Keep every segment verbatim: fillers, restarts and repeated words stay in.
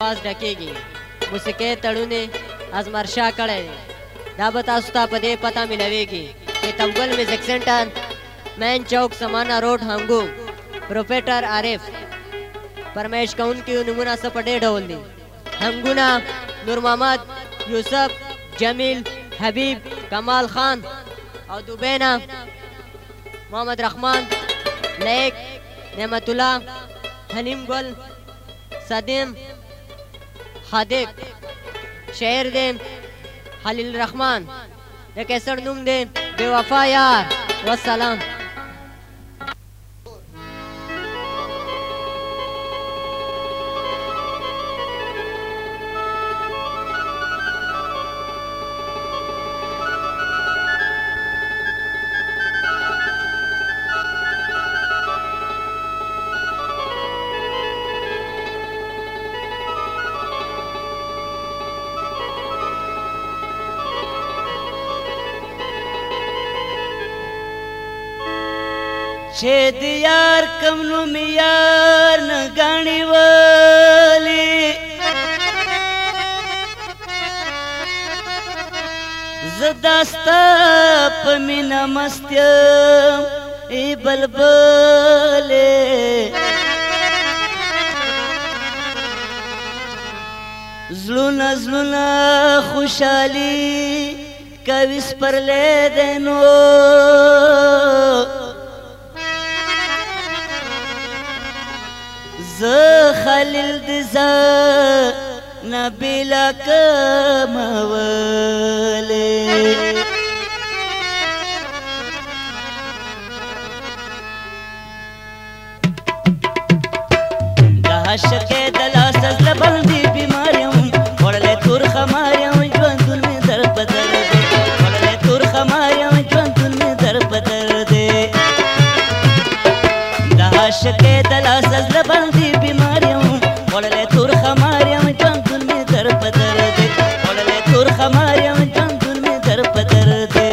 आवाज ډکیږي موسیقي تړونې ازمرشا کړی دی دا به تاسو ته په دې پته ملویږي چې تمګل میوزک سنټر مین چوک سمانا روډ هنګو پروفیسر عارف فرمایش کوونکي نمونه څه په ډېر ډول دي هنګونه نور محمد یوسف جمیل حبیب کمال خان او دوبینا محمد رحمان لیک نعمت الله حنیم گل صدیم خادق شعر دے خلیل الرحمن د کیسر نوم دے بے وفا یار والسلام چې د یار کم نوم یار نه ګڼي ولې زه دا ستا په مینه مست یم ای بلبلې زړونه زړونه خوشحالي کوي سپرلی دی نو زه خلیل د زه نه بېله کمولې د عاشقۍ د لاسه زړه باندې بیمار یم وړلی تور خمار یم ژوندون مې در په در دی وړلی تور خمار یم ژوندون مې در په در دی د عاشقۍ د لاسه زړه باندې بیمار یم وړلی تور خمار یم ژوندون مې در په در دی وړلی تور خمار یم ژوندون مې در په در دی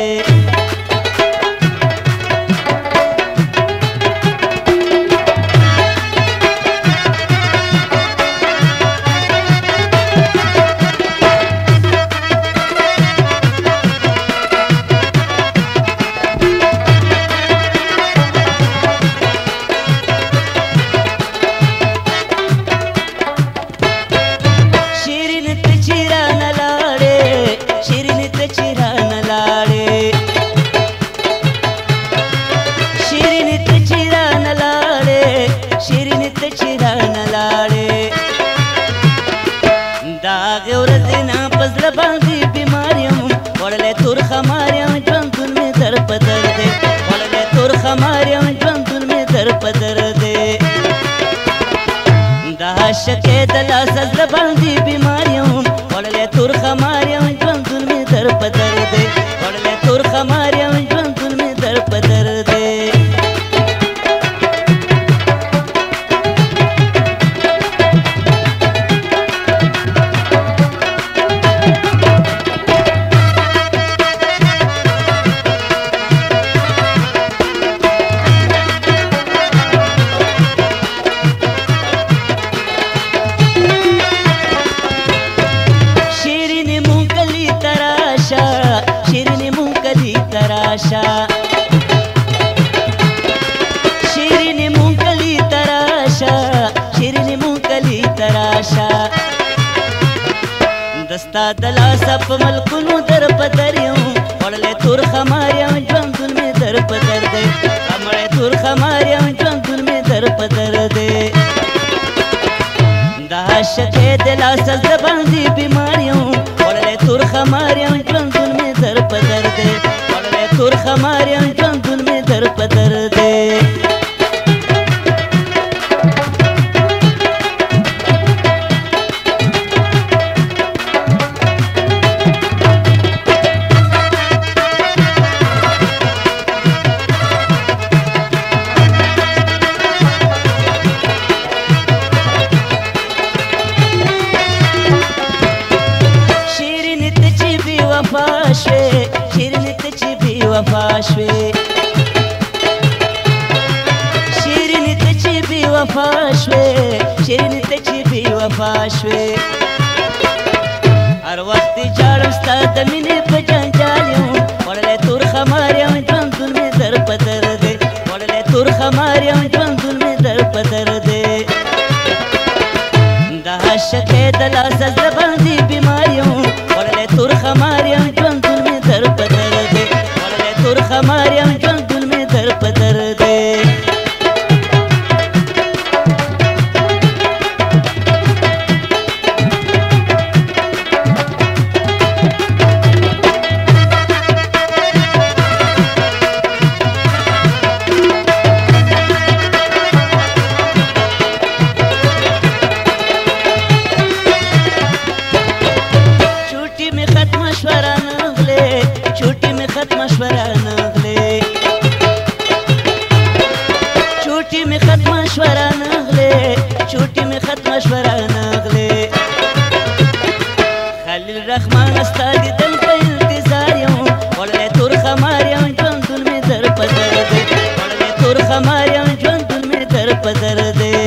عاشقۍ د لاسه زړه باندې بیمار یم وړلی تور خمار یم ژوندون مې در په در دی وړلی تور خمار یم ژوندون مې در په در دی شیرینی مونکلی تراشا شیرینی مونکلی تراشا دستا د لاسه په ملکونو در په در یم وړلی تور خمار یم ژوندون مې در په در دی وړلی تور خمار یم ژوندون مې در په در دی د عاشقۍ د لاسه زړه باندې بیمار یم وړلی تور خمار یم ژوندون مې در په در دی وړلی تور خمار یم ژوندون مې در په در دی شیرینی ته چې بې وفا شوې شیرینی ته چې بې وفا شوې شیرینی ته چې بې وفا وفا شوې هر وخت جاړم ستا د مینې په جنجال یم وړلی تور خمار یم ژوندون مې در په در دی وړلی تور خمار یم ژوندون مې در په در دی د عاشقۍ د لاسه زړه باندې بیمار یم وړلی تور خمار یم ژوندون مې در په در دی وړلی تور خمار یم ژوندون مې در په در دی رحمان استا دیدن په انتظار یم وړلی تور خمار یم ژوندون مې در په در دی وړلی تور خمار یم ژوندون مې در په در دی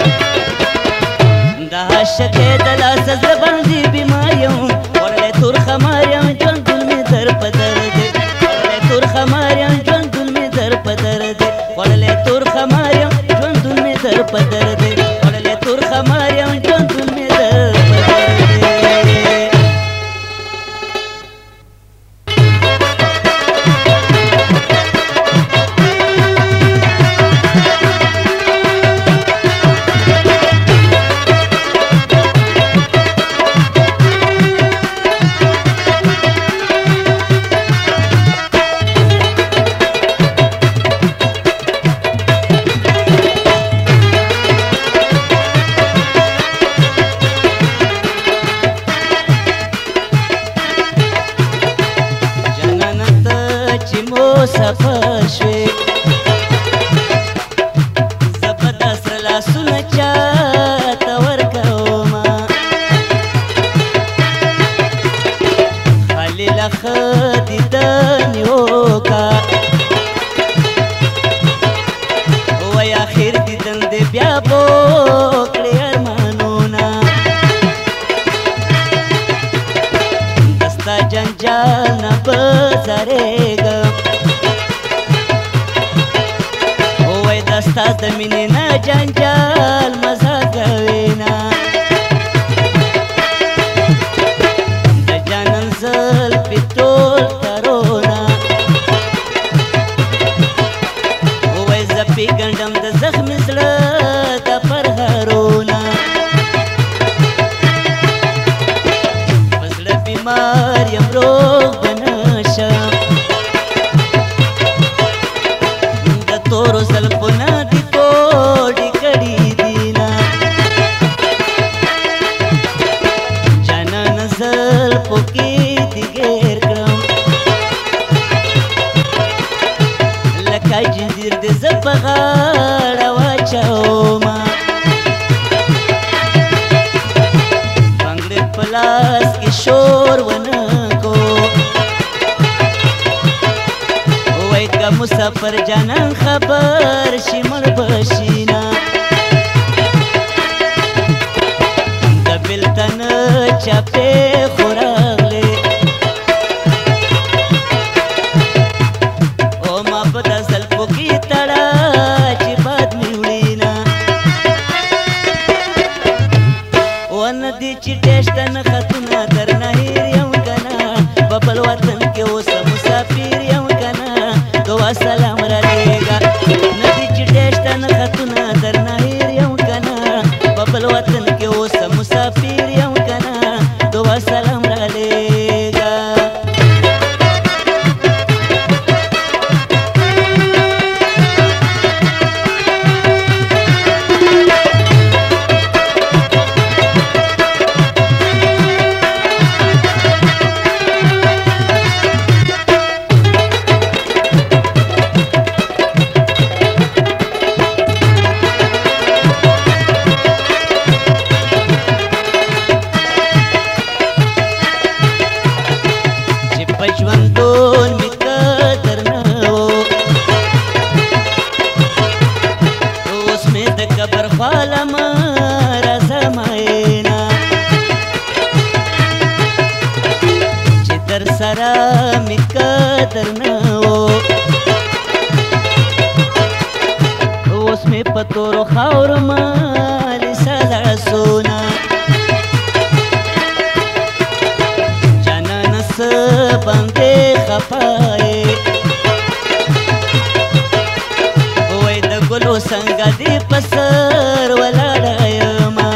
د عاشقۍ د لاسه زړه باندې بیمار یم وړلی تور خمار یم ژوندون مې در په در دی وړلی تور خمار یم ژوندون مې در په در دی وړلی تور خمار یم ژوندون مې در په در دی وړلی تور خمار یم ژوندون مې در په در دی سفر شوې زه به دا سره لاسونه چاته ورکومه خلیله ښه دیدن وکړه وایي اخر دیدن دی بیا به وکړې ارمانونه د ستا جنجال نه به ځارېږم ستا د مینې نه جنجال مزه کوي نه د جانان زلفې ټول ترونه ووایي زه پېژنډم د زخمي زړه د پرهرونه په زړه بیمار یم روغ به نه شم د تورو زلفونه جنځیر دې زه په غاړه واچومه بنګړې په لاس کې شور ونه کو وایي که مسافر جانان خبر شي مړ به شي نه د بېلتن چاپې خو راغلې چې ټیشته نه خطونه درنه هیر یم که نه په بل وطن کې اوس مسافر یم که نه دعا سلام رالیږه نه دي چې ټیشته نه خطونه درنه هیر یم که نه په بل وطن کې اوس مسافر یم که نه دعا سلام رالیږه سره مې قدر نه و اوس مې په تورو خاورو مالې سزړه سونه جانانه څه باندې خفه یې وای د ګلو څنګه دې په سر ولاړه یمه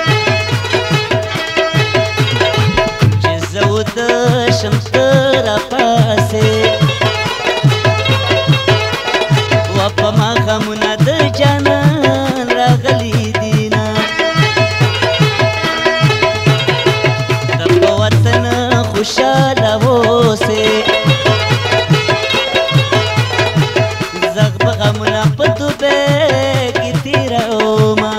چې زه وده شم ته راپاسې و په ما غمونه د جانان راغلي دینه د په وطن خوشحاله اوسې زغ په غمونه په دوبۍ کې تېرومه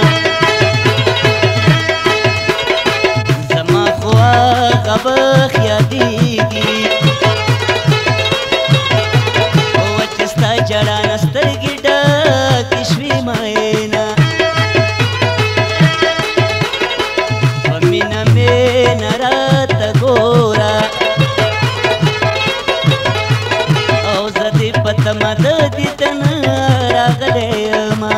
زما خو هغه وخت یادېږي وه چې ستا ژړا نه سترګې ډکې شوې مینه په مینه مینه راته ګوره او زه دې په تمه د دیدن راغلی یمه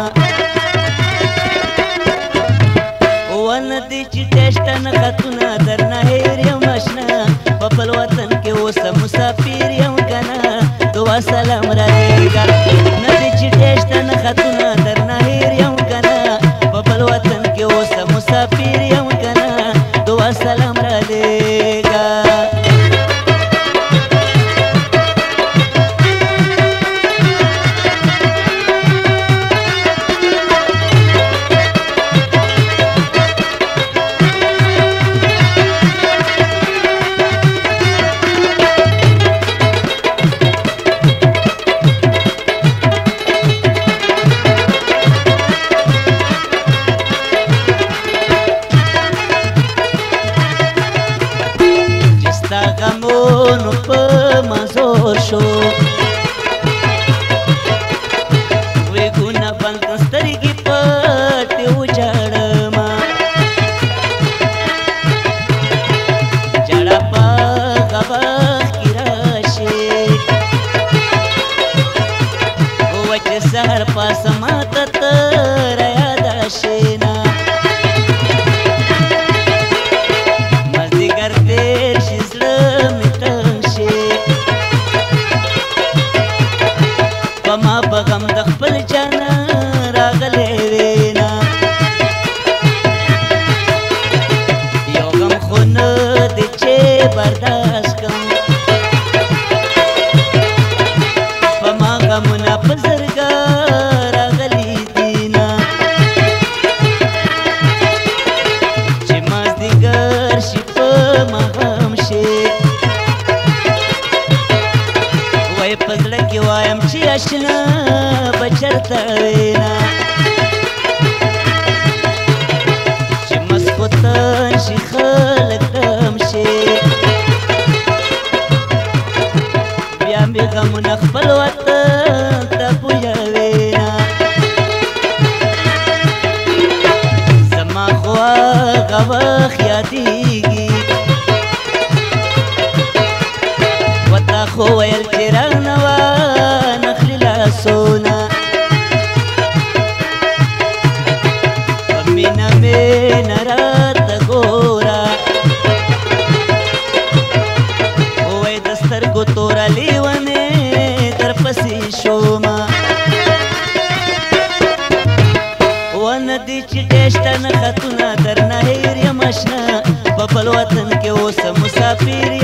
ونه دې چې ټیشټن خطونه درنه هېر یم اشنا په بل وطن کې اوسه مسافر یم که نه دعا سلام رالېږه نه دې چې ټیشټن خطونه درنه هېر یم که نه په بل وطن کې اوسه مسافر یم که نه دعا سلام رالېږه غمونو په مزور شو وېګونه بند سترګې پټې وجاړمه جړه په هغه وخت کې راشي وه چې سهار پاسه ماته ته رایاده شي نه مازدیګر تېر شي ما په غم د خپل جانان راغلی وینا یو غم خو نه دی چې برداشت کړم په ما غمونه په زرګه راغلي دینه چې مازدیګر شي په ماښام شي وای په زړه کې وایم چې اشنا بچرته وینا چې مسکوتن شي خلک دم شي بیا مې غمونه خپل وطن ته بویوینا زما خو هغه وخت یادېږي وتا خو ویل چې رانه وه نخلي لاسونه په مینه مینه راته ګوره ووایي د سترګو توره لیونې درپسې شومه ونه دې چې ډېشته نه خطونه درنه هېر یم اشنا په بل وطن کې اوسه مسافر